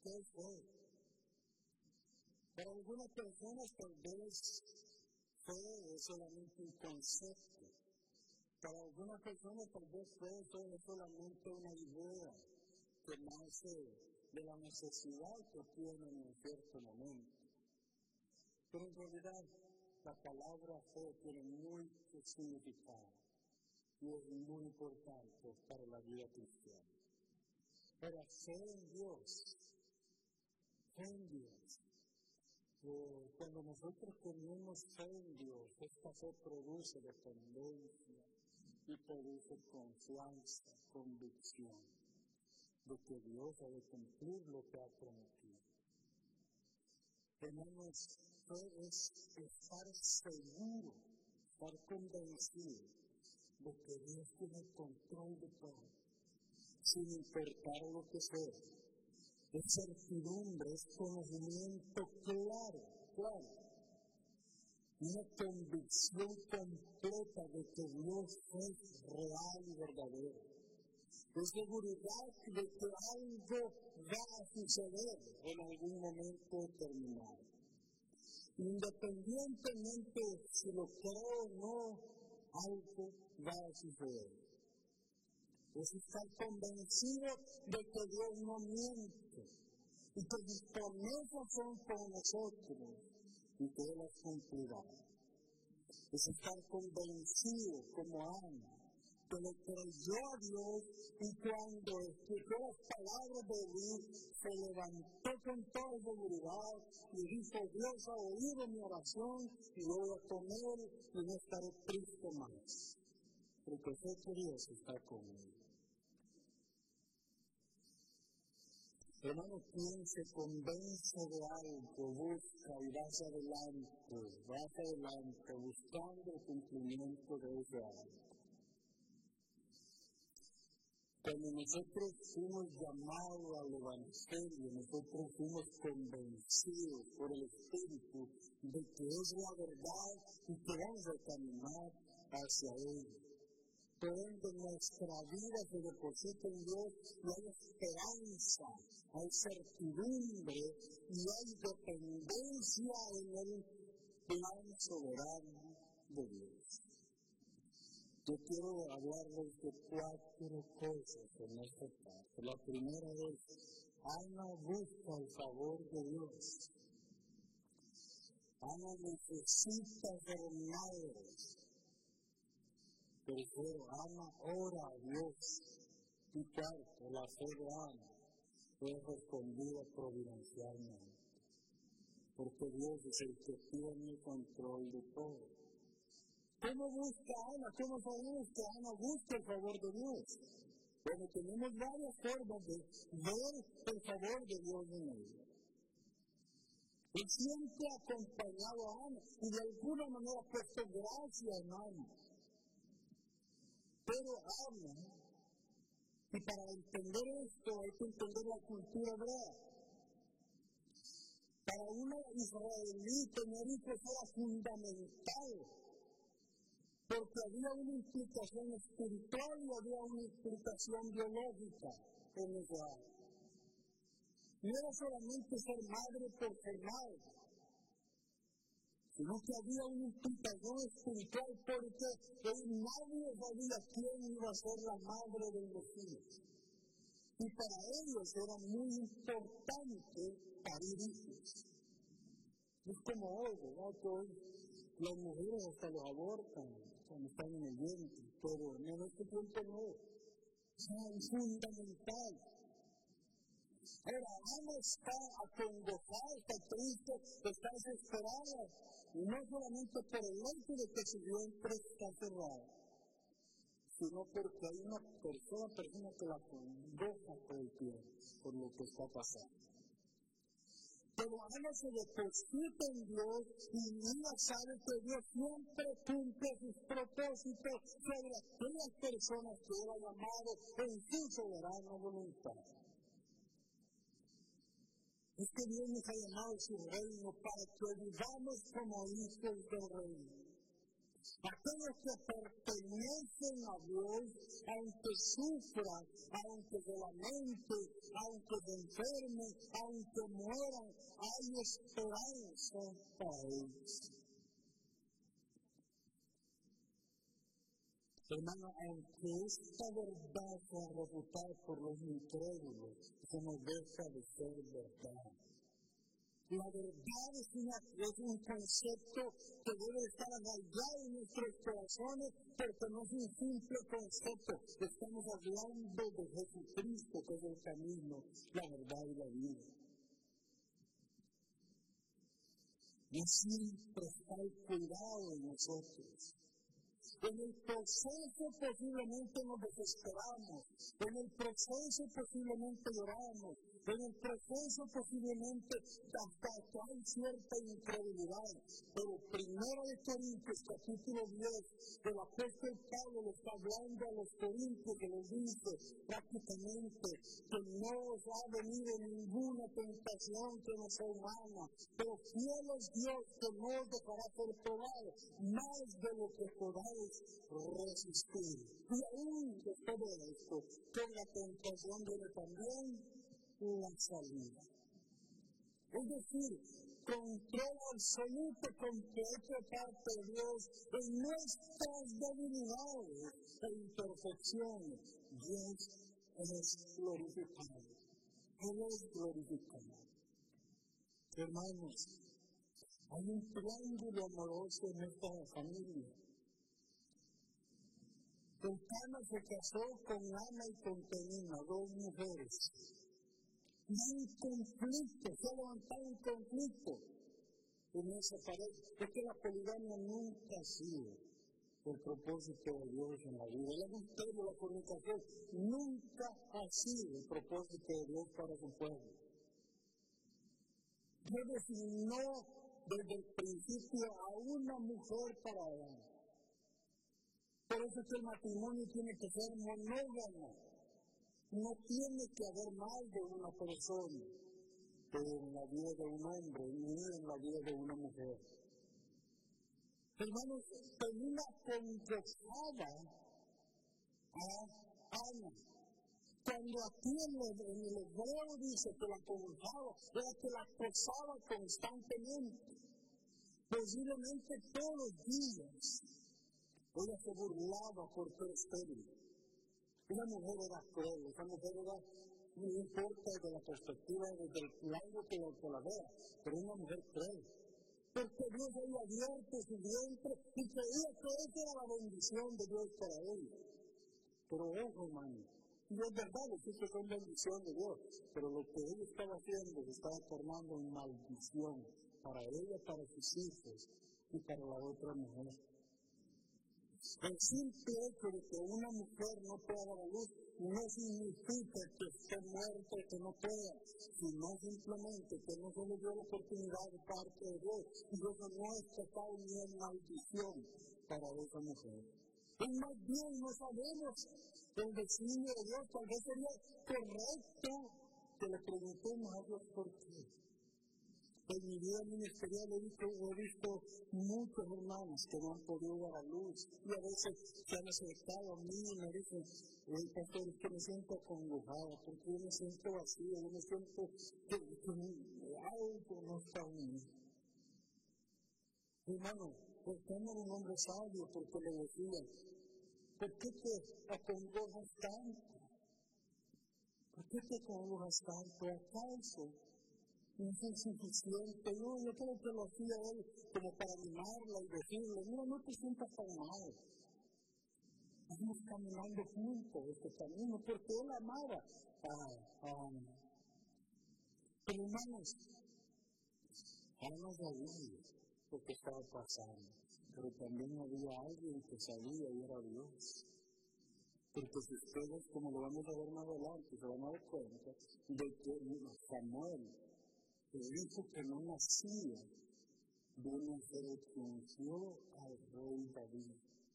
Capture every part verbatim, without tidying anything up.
¿qué es fe? Para algunas personas tal vez fe es solamente un concepto. Para algunas personas tal vez fe es solamente una idea que nace de la necesidad que tienen en cierto momento. Pero en realidad la palabra fe tiene mucho significado y es muy importante para la vida cristiana. Para fe en Dios, fe en Dios. Eh, cuando nosotros tenemos fe en Dios, esta fe produce dependencia y produce confianza, convicción de que Dios ha de cumplir lo que ha prometido. Hermanos, fe es estar seguro, estar convencido de que Dios tiene el control de todo, sin importar lo que sea. Es certidumbre, es conocimiento claro, claro. Una convicción completa de que Dios es real y verdadero. Es seguridad de que algo va a suceder en algún momento determinado. Independientemente si lo creo o no, algo va a suceder. Es estar convencido de que Dios no miente y que sus promesas son para nosotros y que Él las cumplirá. Es estar convencido como Ana, que le creyó a Dios y cuando escuchó las palabras de Dios se levantó con toda seguridad y dijo: Dios ha oído mi oración y yo voy a comer y no estaré triste más, porque sé que Dios está conmigo. Hermano, piense, convence de algo, busca y vas adelante, vas adelante, buscando el cumplimiento de ese algo. Cuando nosotros fuimos llamados al Evangelio, nosotros fuimos convencidos por el Espíritu de que es la verdad y que vamos a caminar hacia Él. Por ende, nuestra vida se deposita en Dios y hay esperanza, hay certidumbre y hay dependencia en el plan soberano de Dios. Yo quiero hablarles de cuatro cosas en esta parte. La primera es, Ana busca el favor de Dios. Ana necesita ser madre. Tercero, Ana ora a Dios. Y cuarto, la fe de Ana es respondida providencialmente. Porque Dios es el que tiene el control de todo. ¿Cómo busca Ana? ¿Cómo sabemos que Ana busca el favor de Dios? Bueno, tenemos varias formas de ver el favor de Dios en ella. Él siempre ha acompañado a Ana y de alguna manera ha puesto gracia en Ana. Pero Ana, y para entender esto hay que entender la cultura hebrea. Para una israelí tener hijos era fundamental, porque había una implicación espiritual y había una implicación biológica en Israel. No era solamente ser madre por ser madre, sino que había una implicación espiritual porque nadie sabía quién iba a ser la madre de los hijos. Y para ellos era muy importante parir hijos. Es como hoy, ¿verdad? Que hoy las mujeres hasta los abortan cuando están en el vientre, pero en este tiempo no. O sea, es fundamental. Ahora, Ana está acongojada, está triste, está desesperada, y no solamente por el hecho de que su vientre está cerrado, sino porque hay una persona, persona que la acongoja todo el tiempo por lo que está pasando. Pero Ana se deposita en Dios y ella sabe que Dios siempre cumple sus propósitos sobre aquellas personas que Él ha llamado en su soberana voluntad. Es que Dios nos ha llamado a su reino para que vivamos como hijos del reino. Aquellos que pertenecen a Dios, aunque sufran, aunque se lamente, aunque se enfermen, aunque mueran, hay esperanza para ellos. Hermano, aunque esta verdad sea refutada por los incrédulos, eso no deja de ser verdad. La verdad es, una, es un concepto que debe estar arraigado en nuestros corazones, porque no es un simple concepto. Estamos hablando de Jesucristo, que es el camino, la verdad y la vida. Y siempre está el cuidado en nosotros. En el proceso posiblemente nos desesperamos, en el proceso posiblemente lloramos, en el proceso posiblemente hasta que hay cierta incredulidad. Pero primero de Corintios capítulo diez, el apóstol Pablo le está hablando a los corintios que les dice prácticamente que no os ha venido ninguna tentación que no sea humana, pero fiel es Dios que no os dejará ser probado más de lo que podáis resistir. Y aún después de esto, con la tentación viene también la salida. Es decir, control absoluto, completo de parte de Dios en nuestras debilidades e imperfecciones. Dios es glorificado. Él es glorificado. Hermanos, hay un triángulo amoroso en esta familia. Elcana se casó con Ana y con Penina, dos mujeres. Y hay un conflicto, se ha levantado un conflicto en esa pareja. Es que la poligamia nunca ha sido el propósito de Dios en la vida. El adulterio, la fornicación, nunca ha sido el propósito de Dios para su pueblo. Dios designó desde el principio a una mujer para Adán. Por eso es que el matrimonio tiene que ser monógamo. No tiene que haber más de una persona en la vida de un hombre ni en la vida de una mujer. Hermanos, Penina convocaba a Ana. Cuando aquí en el, en el hebreo dice que la convocaba, era que la acosaba constantemente. Posiblemente todos los días. Ella se burlaba por ser estéril. Esa mujer era cruel, esa mujer era, no importa desde la perspectiva, desde el lado que la, que la vea, pero una mujer cruel. Porque Dios había abierto su vientre y creía que esa era la bendición de Dios para él. Pero ojo, hermano, y es verdad, los hijos son bendición de Dios, pero lo que él estaba haciendo se estaba tornando en maldición para ella, para sus hijos y para la otra mujer. El simple hecho de que una mujer no pueda dar a luz no significa que esté muerta, que no pueda, sino simplemente que no se le dio la oportunidad de parte de Dios. Y eso no es pecado ni es maldición para esa mujer. Y más bien no sabemos el designio de Dios. Tal vez sería correcto que le preguntemos a Dios por qué. En mi vida ministerial he visto, he visto muchos hermanos que no han podido dar a luz y a veces se han acercado a mí y me dicen, el pastor, es que me siento acongojada, porque yo me siento vacío, yo me siento que, que algo no está en mí. Hermano, estamos un hombre sabio porque le decía, ¿por qué te acongojas tanto? ¿Por qué te acongojas tanto? ¿Acaso no es suficiente? No, yo creo que lo hacía él como para animarla y decirle, mira, no te sientas tan mal. Estamos caminando juntos este camino porque él amaba a, a Ana. Pero hermanos, Ana sabía lo que estaba pasando, pero también había alguien que sabía y era Dios. Porque si ustedes, como lo vamos a ver más adelante, se van a dar cuenta de que Samuel, el hijo que no nacía, vino a ser el que ungió al rey David.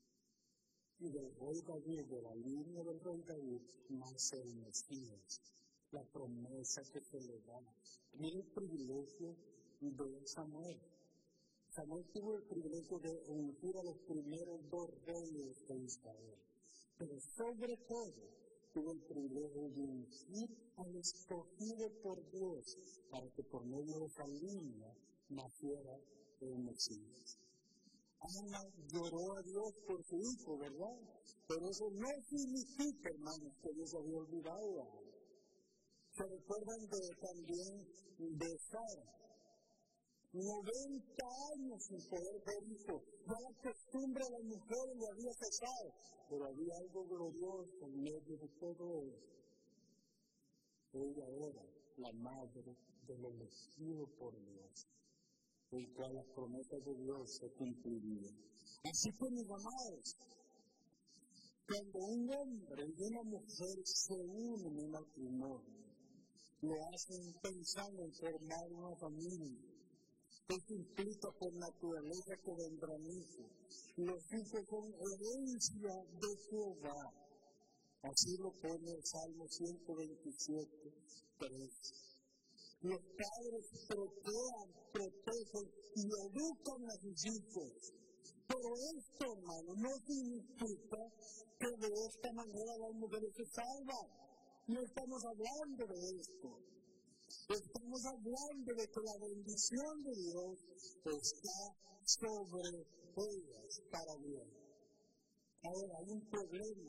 Y del rey David, de la línea del rey David, nace el Mesías, la promesa que se le da. Mira el privilegio de Samuel. Samuel tuvo el privilegio de ungir a los primeros dos reyes de Israel. Pero sobre todo, tuvo el privilegio de ungir al escogido por Dios para que por medio de esa línea naciera el Mesías. Ana lloró a Dios por su hijo, ¿verdad? Pero eso no significa, hermanos, que Dios había olvidado a Ana. ¿Se recuerdan de, también de Sara? noventa años sin poder ver hijos. Ya la costumbre de las mujeres le había cesado, pero había algo glorioso en medio de todo eso. Ella era la madre del elegido por Dios, el cual las promesas de Dios se cumplirían. Así que, mis amados, cuando un hombre y una mujer se unen en matrimonio, lo hacen pensando en formar una familia. Esto implica por naturaleza que vendrán hijos. Los hijos son herencia de Jehová. Así lo pone el Salmo ciento veintisiete, tres. Los padres procrean, protegen y educan a sus hijos. Pero esto, hermano, no significa que de esta manera las mujeres se salvan. No estamos hablando de esto. Estamos hablando de que la bendición de Dios está sobre ellas para bien. Ahora, hay un problema.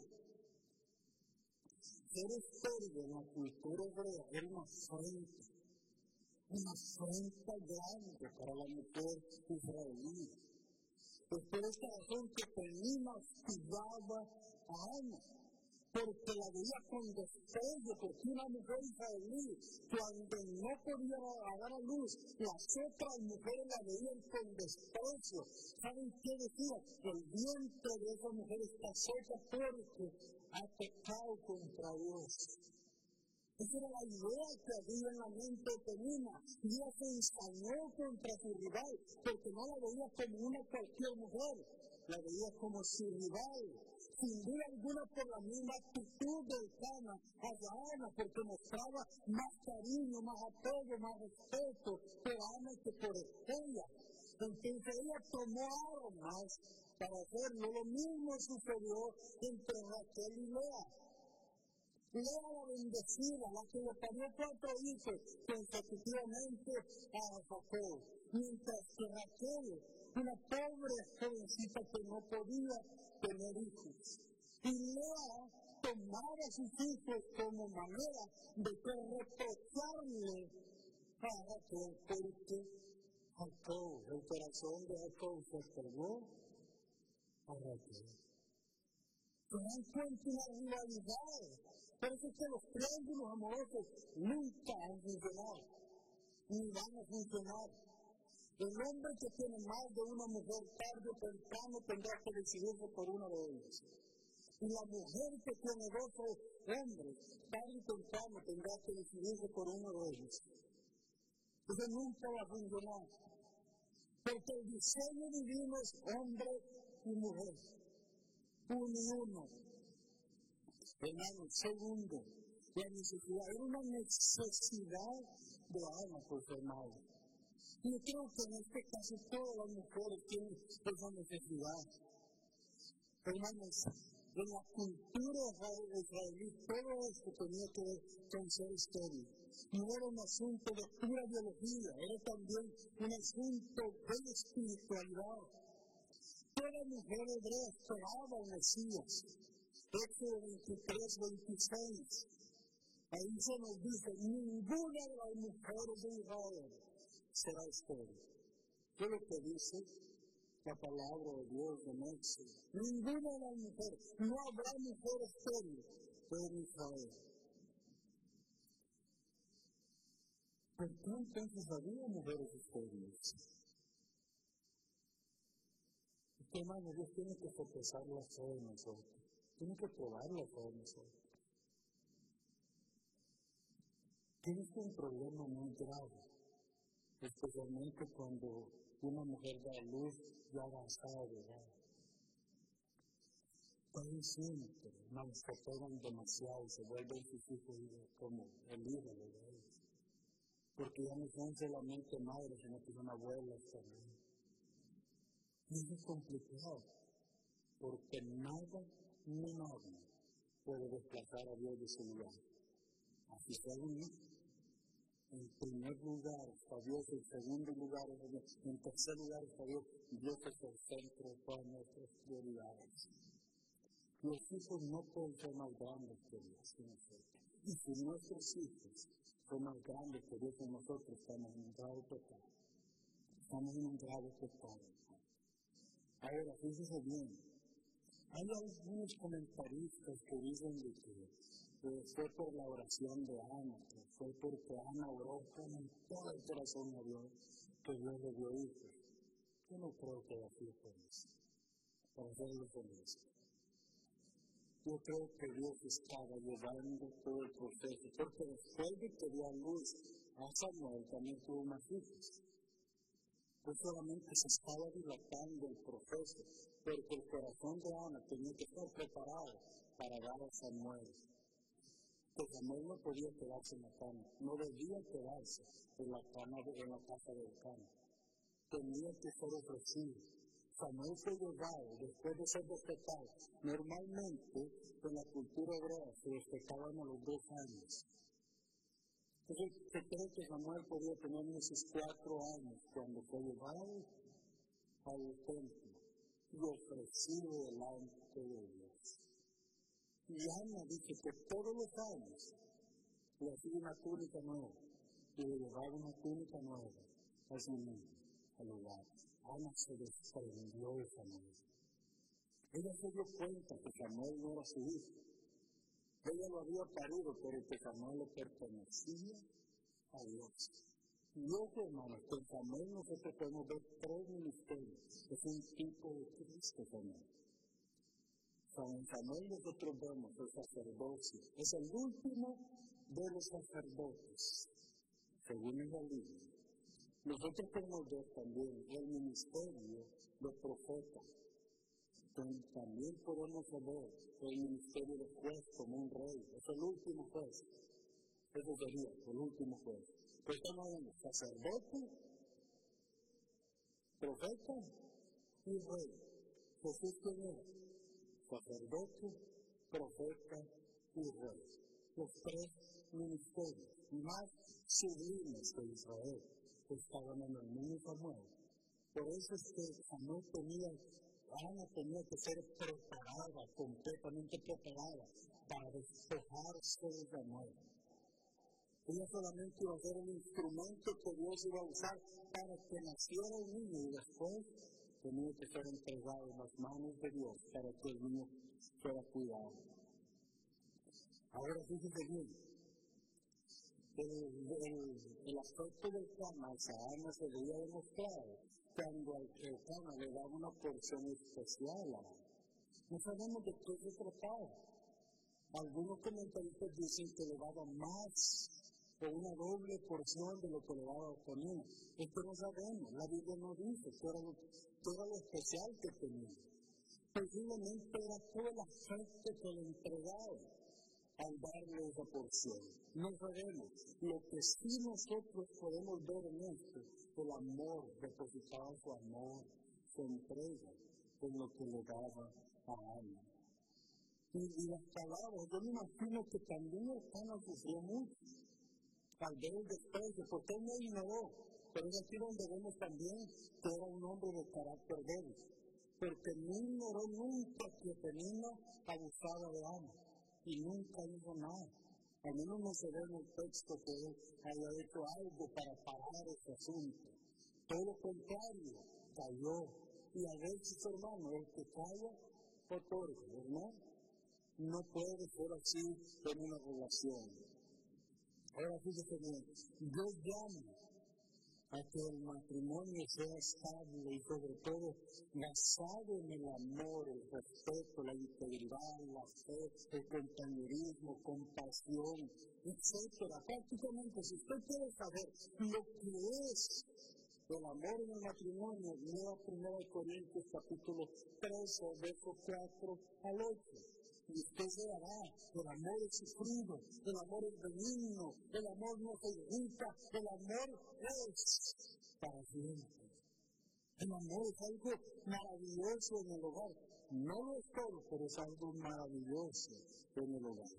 Ser estéril en la cultura hebrea era una afrenta, una afrenta grande para la mujer israelí. Es por esta razón que Penina hostigaba a Ana, porque la veía con desprecio, porque una mujer israelí, cuando no podía dar a luz, las otras mujeres la veían con desprecio. ¿Saben qué decía? El vientre de esa mujer está seca porque ha pecado contra Dios. Esa era la idea que había en la mente de Penina, y ella se ensañó contra su rival, porque no la veía como una cualquier mujer, la veía como su rival. Sin duda alguna por la misma actitud de Ana hacia Ana, porque mostraba más cariño, más apego, más respeto por Ana que por ella. Entonces ella tomó armas para hacerlo. Lo mismo sucedió entre Raquel y Lea. Lea la bendecida, la que le parió cuatro hijos consecutivamente a Jacob, mientras que Raquel, una pobre jovencita que no podía tener hijos. Y Lea tomaba a sus hijos como manera de reprocharle a Jacob, porque Jacob, el corazón de Jacob se entregó a Raquel. Se dan cuenta una rivalidad. Por eso es que los triángulos amorosos nunca han funcionado, ni van a funcionar. El hombre que tiene más de una mujer tarde o temprano tendrá que decidirse por una de ellas. Y la mujer que tiene dos hombres tarde o temprano tendrá que decidirse por uno de ellos. Eso nunca va a funcionar. Porque el diseño divino es hombre y mujer. Uno y uno. Hermano, segundo, la necesidad. Era una necesidad de Ana por su hermano. Y yo creo que en este caso todas las mujeres tienen esa necesidad. Hermanos, en la cultura israelí todo esto tenía que ver con ser estéril. No era un asunto de pura biología, era también un asunto de espiritualidad. Toda mujer hebrea esperaba al Mesías. Éxodo veintitrés, veintiséis. Ahí se nos dice, ninguna de las mujeres de Israel será estéril. ¿Qué es lo que dice la palabra de Dios en Éxodo? Ninguna de las mujeres, no habrá mujer estéril en Israel. ¿Por qué entonces había mujeres estériles? Porque, hermano, Dios tiene que sopesar la fe en nosotros. Tiene que probar la fe en nosotros. Tienes un problema muy grave, especialmente cuando una mujer da a luz ya avanzada de edad. Casi siempre, hermanos, se pegan demasiado y se vuelven sus hijos como el ídolo de ellos. Porque ya no son solamente madres, sino que son abuelas también. Y es complicado, porque nada ni nadie puede desplazar a Dios de su lugar. Así sea uno. En primer lugar está Dios, en segundo lugar está Dios, en tercer lugar está Dios. Dios es el centro de todas nuestras prioridades. Los hijos no pueden ser más grandes que Dios en nosotros. Y si nuestros hijos son más grandes que Dios en nosotros, estamos en un grave pecado. Estamos en un grave pecado. Ahora, fíjese bien, hay algunos comentaristas que dicen de que eh, fue por la oración de Ana, que fue porque Ana oró con todo el corazón a Dios, que Dios le dio hijos. Yo no creo que haya sido por eso, para serlo honesto. Yo creo que Dios estaba llevando todo el proceso, porque después de que dio a luz a Samuel, también tuvo más hijos. No solamente se estaba dilatando el proceso, porque el corazón de Ana tenía que estar preparado para dar a Samuel. Que Samuel no podía quedarse en la cama, no debía quedarse en la cama, en la casa del cama. Tenía que ser ofrecido. Samuel fue llevado después de ser despetado. Normalmente, en la cultura hebrea se despetaban a los dos años. Entonces, se cree que Samuel podía tener unos cuatro años cuando fue llevado al templo y ofrecido delante de Dios. Y Ana dice que todos los años le hacía una túnica nueva y le llevaba una túnica nueva a su niño, al lugar. Ana se desprendió de Samuel. Ella se dio cuenta que Samuel no era su hijo. Ella lo había parido, pero que Samuel le pertenecía a Dios. Y ojo, hermanos, que en Samuel nosotros podemos ver tres ministerios. Es un tipo de Cristo también. En Samuel nosotros vemos el sacerdocio. Es el último de los sacerdotes, según el Biblia. Nosotros podemos ver también el ministerio de profeta. También podemos ver el ministerio de juez como un rey. Es el último juez. Eso sería el último juez. Pero estamos hablando sacerdote, profeta y rey. Jesús quién era? Sacerdote, profeta y rey. Los tres ministerios más sublimes de Israel estaban en el niño Samuel. Por eso es que Samuel tenía, Ana tenía que ser preparada, completamente preparada para despojarse de Samuel. Ella solamente iba a ser el instrumento que Dios iba a usar para que naciera el niño y después tenía que ser entregado en las manos de Dios para que el niño fuera cuidado. Ahora fíjese bien, el, el, el aspecto del cama a Ana se veía demostrado cuando el cama le daba una porción especial a Ana. No sabemos de qué se trataba. Algunos comentaristas dicen que le daba más o una doble porción de lo que le daba a Otonía. Esto no sabemos, la Biblia no dice que era lo, que era lo especial que tenía. Posiblemente era todo el afecto que le entregaba al darle esa porción. No sabemos. Lo que sí nosotros podemos ver en esto, el amor, depositaba su amor, su entrega, en lo que le daba a Ana. Y, y las palabras, yo me imagino que también Ana sufrió mucho al ver el desprecio, porque él no ignoró, pero es aquí donde vemos también que era un hombre de carácter débil, porque no ignoró nunca que Penina abusaba de Ana, y nunca hizo nada. Al menos no se ve en el texto que él haya hecho algo para parar ese asunto. Todo lo contrario, cayó. Y a veces, hermano, el que calla, otorga, ¿verdad? No puede ser así en una relación. Ahora fíjate bien, Dios llama a que el matrimonio sea estable y sobre todo basado en el amor, el respeto, la integridad, la fe, el compañerismo, compasión, etcétera. Prácticamente, si usted quiere saber lo que es el amor en el matrimonio, lea primero Corintios capítulo trece, versos cuatro al ocho. Y usted se dará, el amor es sufrido, el amor es benigno, el amor no se irrita, el amor es para siempre. El amor es algo maravilloso en el hogar. No lo es todo, pero es algo maravilloso en el hogar.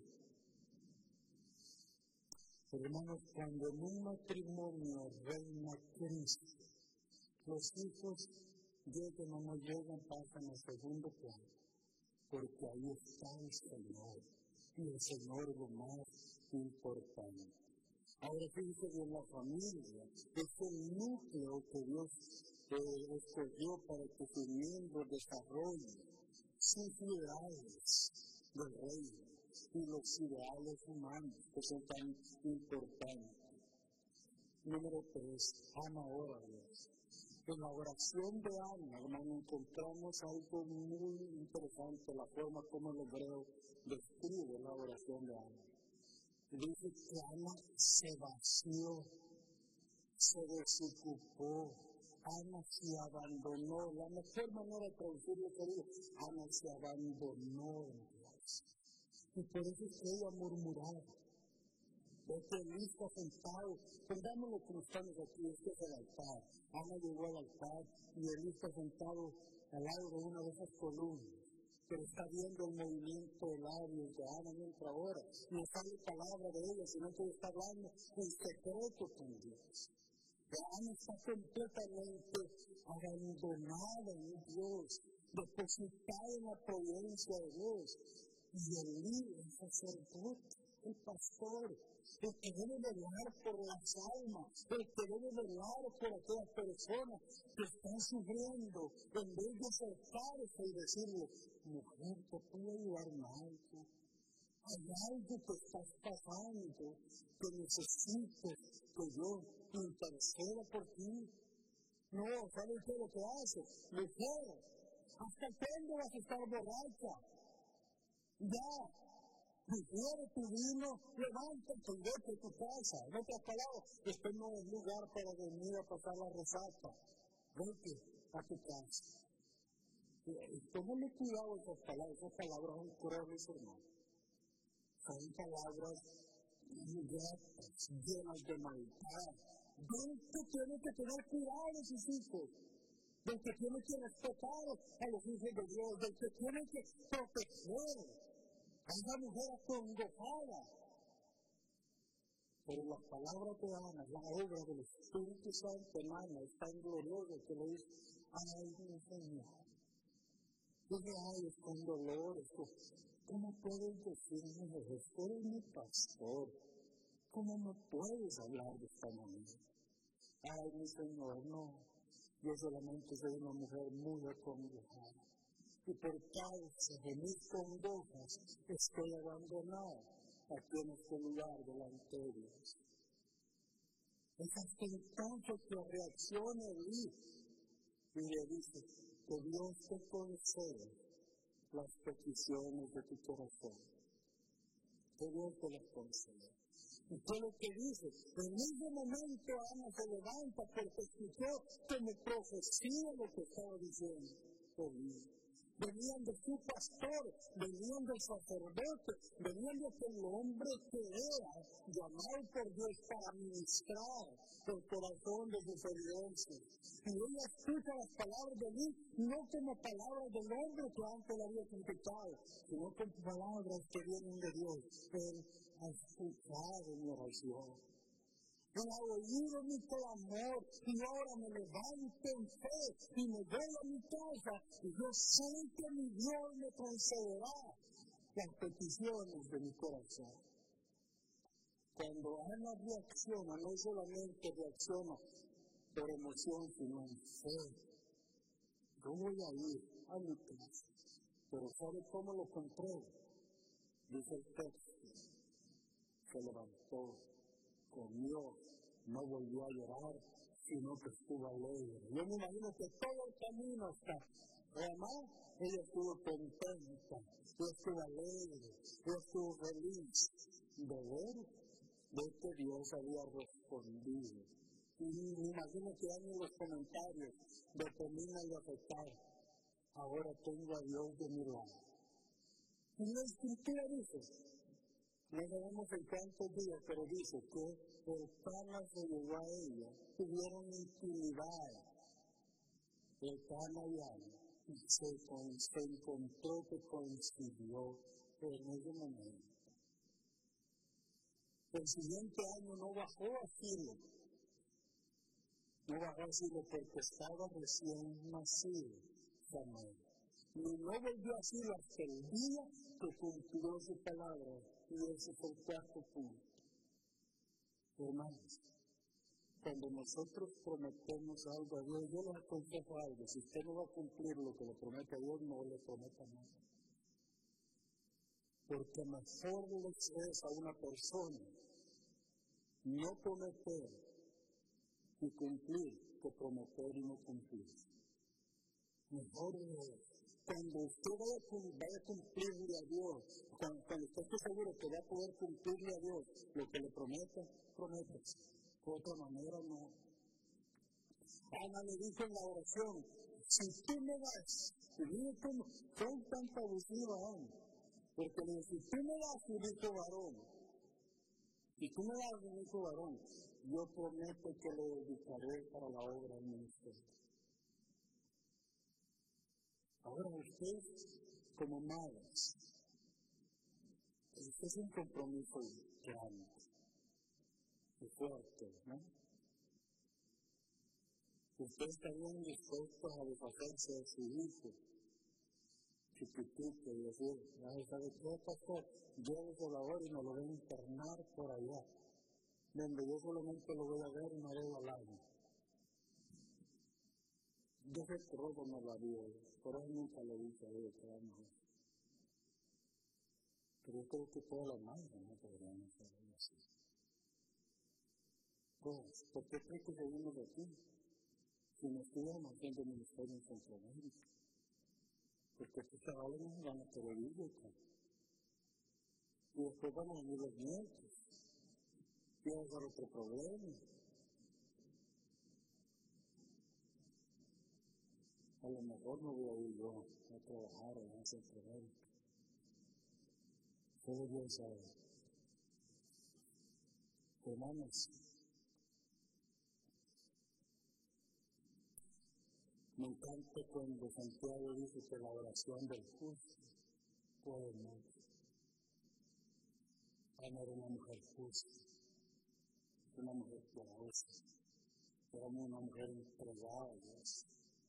Hermanos, cuando en un matrimonio reina Cristo, los hijos llegan o no llegan, pasan a segundo plano, porque ahí está el Señor, y el Señor es lo más importante. Ahora fíjense que en la familia es el núcleo que Dios eh, escogió para que sus miembros desarrollen sus ideales del reino y los ideales humanos que son tan importantes. Número tres, Ana ora a Dios. En la oración de Ana, hermano, encontramos algo muy interesante, la forma como el hebreo describe la oración de Ana. Dice que Ana se vació, se desocupó, Ana se abandonó. La mejor manera de traducirlo sería, Ana se abandonó en Dios. Y por eso es que ella murmuraba. Este Elí está sentado, pongámoslo como estamos aquí, este es el altar. Ana llegó al altar y Elí está sentado al lado de una de esas columnas, pero está viendo el movimiento de labios de Ana mientras ora. No sale palabra de ella, sino que está hablando en secreto con Dios. Ana está completamente abandonada en Dios, depositada en la providencia de Dios. Y Elí, el sacerdote, el pastor, el que debe velar por las almas, el que debe velar por aquellas personas que están sufriendo, en vez de acercarse y decirle, mujer, ¿te puedo ayudar en algo? Hay algo que estás pasando que necesites que yo interceda por ti. No, ¿sabes qué es lo que hace? Mujer, ¿hasta cuándo vas a estar borracha? Ya. Difiere tu vino, levántate y vete a tu casa. En otras palabras, este no es lugar para venir a pasar la resaca. Vete a tu casa. Tómale cuidado esas palabras. Esas palabras son crueles, hermano. Son palabras ingratas, llenas de maldad. Dios que tiene que tener cuidado de sus hijos. Del que tiene que respetar a los hijos de Dios. Del que tiene que proteger a esa mujer acongojada. Pero las palabras de Ana, la obra del Espíritu Santo en Ana es tan gloriosa que le dice, ay, mi Señor, dile, ay, es con dolor, esto, ¿cómo puedes decirme esto? Eres mi pastor, ¿cómo me puedes hablar de esta manera? Ay, mi Señor, no, yo solamente soy una mujer muy acongojada. Y por causa de mis congojas estoy abandonado aquí en este lugar delante de Dios. Es hasta entonces que reacciona Elí y le dice que Dios te conceda las peticiones de tu corazón. Que Dios te las conceda. Y fue lo que dice. En ese momento Ana se levanta porque escuchó como profecía lo que estaba diciendo Elí. Venían de su pastor, venían del sacerdote, venían de aquel hombre que era llamado por Dios para ministrar el corazón de sus feligreses. Y ella escucha las palabras de Dios, no como palabras del hombre que antes la había criticado, sino como palabras que vienen de Dios. Él ha escuchado mi oración. Él ha oído mi clamor y ahora me levanto en fe y me voy a mi casa y yo sé que mi Dios me concederá las peticiones de mi corazón. Cuando Ana reacciona, no solamente reacciona por emoción, sino en fe. Yo voy a ir a mi casa, pero ¿sabe cómo lo compruebo? Dice el texto, se levantó, comió, no volvió a llorar, sino que estuvo alegre. Yo me imagino que todo el camino hasta Ramá, ella estuvo contenta, ella estuvo alegre, ella estuvo feliz de ver de que Dios había respondido. Y me imagino que hay en los comentarios de terminan de afectar. Ahora tengo a Dios de mi lado. Y la Escritura dice, no sabemos en cuántos días, pero dice que el Pana se llegó a ella, tuvieron intimidad. el Canayán, se, se encontró que coincidió en ese momento. El siguiente año no bajó a Silo, no bajó a Silo porque estaba recién nacido Samuel. Y no volvió a Silo hasta el día que cumplió su palabra. Y ese fue el cuarto punto. Hermanos, cuando nosotros prometemos algo a Dios, yo les aconsejo algo: si usted no va a cumplir lo que le promete a Dios, no le prometa nada. Porque mejor les es a una persona no prometer y cumplir que prometer y no cumplir. Mejor es cuando usted vaya a, vaya a cumplirle a Dios, cuando, cuando usted esté seguro que va a poder cumplirle a Dios lo que le prometa, prométase. De otra manera no. Ana le dijo en la oración: si tú me das, y mire cómo son tan traducidos aún, porque le dice: si tú me das un hijo varón, si tú me das un hijo varón, yo prometo que le dedicaré para la obra del ministerio. Ahora usted, como madres, este es un compromiso grande y fuerte, ¿no? Usted está bien dispuesto a deshacerse de su hijo, chiquitito, y decir: ¿sabe qué, pastor? Llévese la hora y me lo voy a internar por allá, donde yo solamente lo voy a ver una vez al año. Yo sé que robo no la vida, por eso nunca le dije a Dios que vamos a ver. Pero yo creo que todas las madres no podrían hacer así. Pues, ¿por qué creo que seguimos aquí? Si no estuviéramos haciendo ministerio en Centroamérica. Porque estos chavales no van a querer ir acá. Y después van a venir los nietos. Y va a ser otro problema. A lo mejor no voy a ir yo a trabajar en Centroamérica. Todo Dios sabe. Hermanos, me encanta cuando Santiago dice que la oración del justo puede mucho. Ana era una mujer justa, una mujer piadosa, era una mujer entregada a Dios.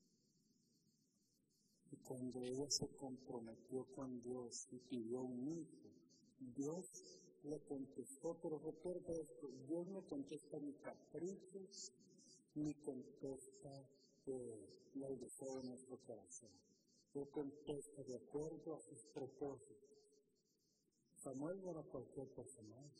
Y cuando ella se comprometió con Dios y pidió un hijo, Dios le contestó. Pero recuerda esto: Dios no contesta ni caprichos, ni contesta eh, el deseo de nuestro corazón. Él contesta de acuerdo a sus propósitos. Samuel no era cualquier personaje.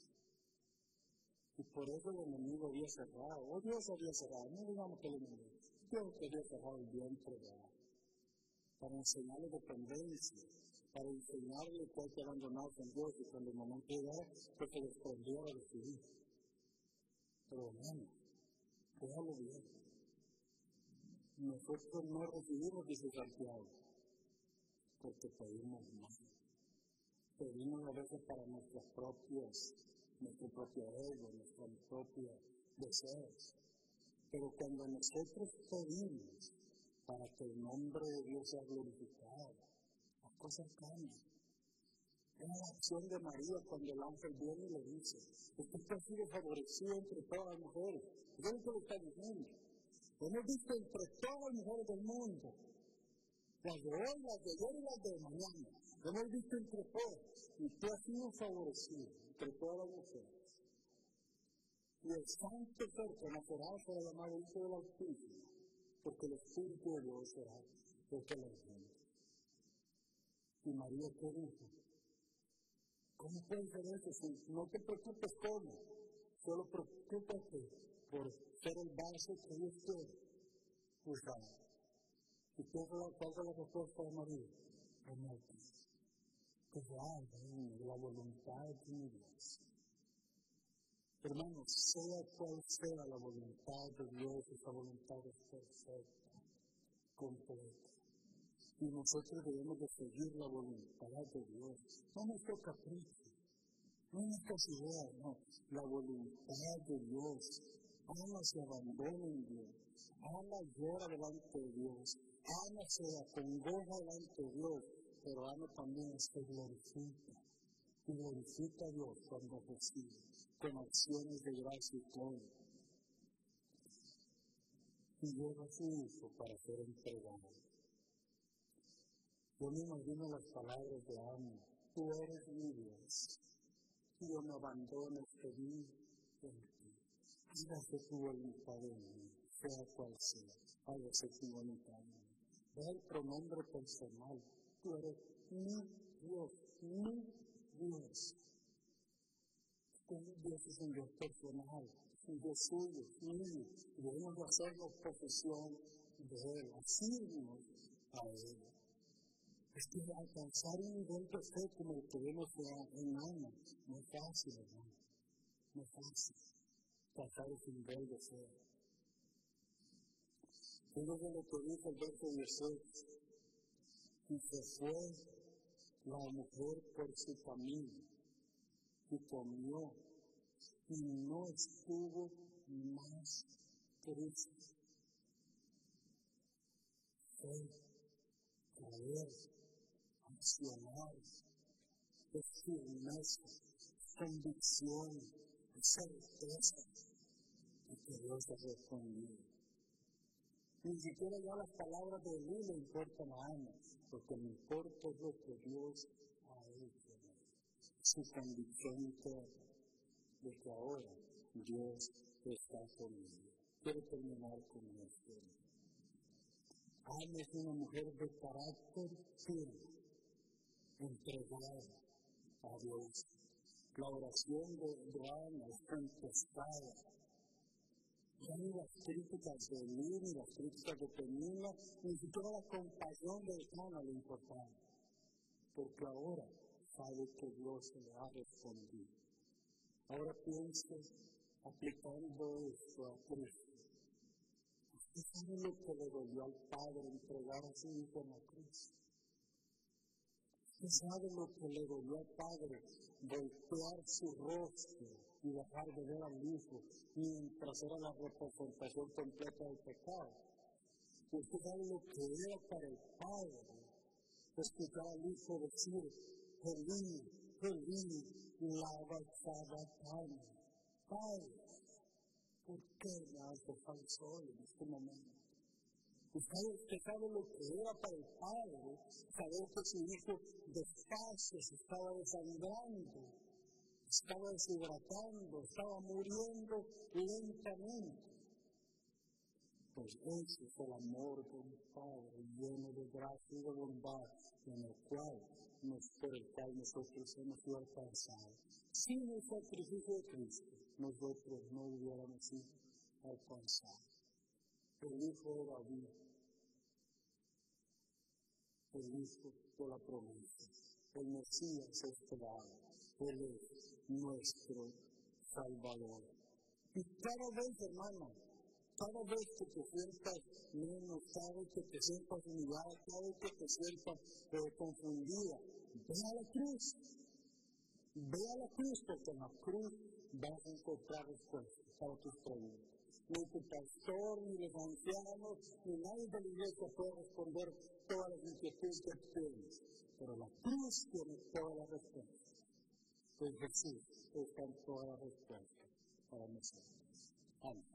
Y por eso el enemigo había cerrado, o Dios había cerrado, no digamos que el enemigo, Dios había cerrado el vientre de Adán, para enseñarle dependencia, para enseñarle que hay que abandonarse en Dios, y cuando el momento llegara, que se desprendiera de su hijo. Pero hermano, déjalo bien. Nosotros no recibimos, dice Santiago, porque pedimos más. Pedimos a veces para nuestras propias, nuestro propio ego, nuestros propios deseos. Pero cuando nosotros pedimos para que el nombre de Dios sea glorificado, las cosas cambian. Es la acción de María cuando el ángel viene y le dice: usted ha sido favorecido entre todas las mujeres. Eso es lo que le está diciendo. Hemos visto entre todas las mujeres del mundo, las de hoy, las de ayer y las de mañana. Hemos visto entre todas, y tú has sido favorecido entre todas las mujeres. Y el santo ser que nacerá será llamado Hijo del Altísimo, porque el Espíritu de Dios será el que lo entiende. Y María, ¿qué dijo? ¿Cómo puede ser eso? Si no te preocupes cómo, solo preocúpate por ser el vaso que Dios quiere usar. ¿Y qué es la, cuál es la respuesta de María? Prométete que se haga en la voluntad de Dios. Hermanos, sea cual sea la voluntad de Dios, esa voluntad es perfecta, completa. Y nosotros debemos de seguir la voluntad de Dios, no nuestro capricho, no nuestras ideas, no, la voluntad de Dios. Ana se abandona en Dios. Ana llora delante de Dios. Ana se acongoja delante de Dios. Pero Ana también se glorifica. Y glorifica a Dios cuando recibe, con acciones de gracia y todo. Y lleva a su hijo para ser entregado. Yo me imagino las palabras de Ana. Tú eres mi Dios. Y yo me abandono este día en ti. Hágase tu voluntad en mí, sea cual sea. Hágase tu voluntad en mí. Es el pronombre personal. Tú eres mi Dios, mi Dios. Dios es un Dios personal, un Dios suyo, mío. Y debemos de hacernos posesión de Él, asirnos a Él. Es que alcanzar un nivel de fe como el que vemos en Ana no es fácil, hermano. No es fácil. Alcanzar ese nivel de fe. Fíjense lo que dice el verso dieciocho. Y se fue la mujer por su camino y comió y no estuvo más triste. Fe, creer, accionar, es firmeza, convicción, es certeza de que Dios te respondió. Ni siquiera ya las palabras de Elí le importan a Ana, porque me importa lo que Dios ha hecho. Su convicción interna de que ahora Dios está conmigo. Quiero terminar con esto. Ana es una mujer de carácter firme, entregada a Dios. La oración de, de Ana es contestada. Ya ni las críticas de Elí, ni las críticas de Penina, ni siquiera la compasión de Ana le importaba. Porque ahora sabe que Dios se le ha respondido. Ahora piense, aplicando esto a Cristo. ¿Usted sabe lo que le dolió al Padre entregar a su Hijo en la cruz? ¿Usted sabe lo que le dolió al Padre voltear su rostro y dejar de ver al Hijo mientras era la representación completa del pecado? ¿Usted sabe lo que era para el Padre escuchar al Hijo decir, Elí, Elí, lama sabachthani? Padre, ¿por qué me has dejado solo en este momento? Usted sabe lo que era para el Padre saber que su Hijo despacio se estaba desangrando, estaba deshidratando, estaba muriendo lentamente. Pues ese es el amor de un Padre lleno de gracia y de bondad, en el cual, por el cual nosotros hemos sido alcanzados. Sin el sacrificio de Cristo, nosotros no hubiéramos sido alcanzados. El Hijo de David, el Hijo de la promesa, el Mesías esperado, Él es nuestro Salvador. Y cada vez, hermano, cada vez que te sientas menos, cada vez que te sientas humillada, cada vez que te sientas eh, confundida, ve a la cruz. Ve a la cruz, porque en la cruz vas a encontrar respuestas para tus preguntas. Ni tu pastor, ni los ancianos, ni nadie de la iglesia puede responder todas las inquietudes que tienes. Pero la cruz tiene todas las respuestas. Pues Jesús está en todas las respuestas para nosotros. Amén.